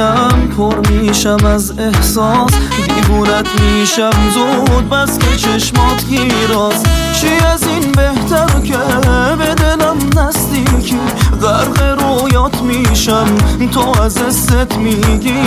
دلم پر میشم از احساس، دیوونت میشم زود بس که چشمات گیراست. چی از این بهتر که به دلم نزدیکی، غرق رویات میشم تو از دستت میگی.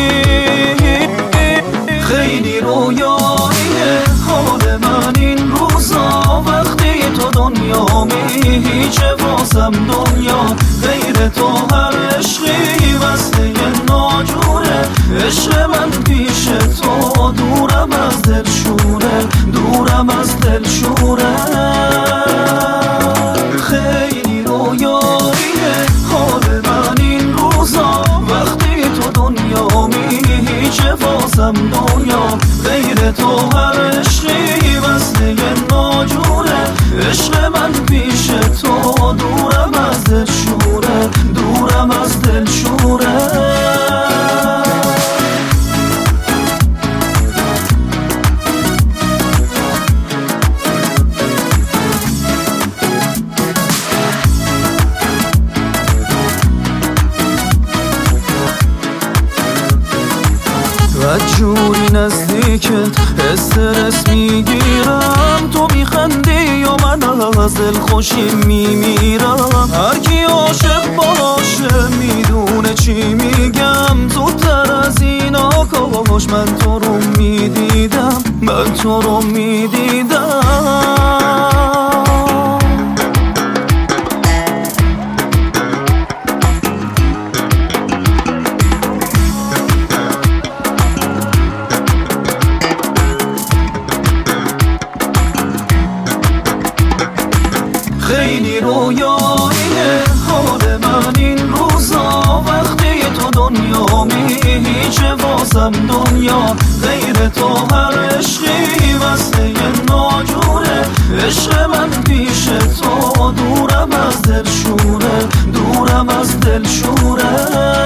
خیلی رویاییه حال من این روزا، وقتی تو دنیامی هیچه واسم دنیا غیر تو. هر عشقی وصله ناجوره، عشق من پیش تو دورم از دلشوره، دورم از دلشوره. خیلی رویاییه حال من این روزا، وقتی تو دنیامی هیچه واسم دنیا غیر تو. هر عشقی وصله ناجوره، عشق من پیش تو دورم از دلشوره، دورم از دلشوره. جوری نزدیکت استرس میگیرم، تو میخندی و من از دل خوشی میمیرم. هر کی عاشق باشه میدونه چی میگم، زودتر از اینا کاش من تو رو میدیدم، من تو رو میدیدم. خیلی رویاییه حال من این روزا، وقتی تو دنیامی هیچه واسم دنیا غیر تو. هر عشقی وصله ناجوره، عشق من پیش تو دورم از دلشوره، دورم از دلشوره.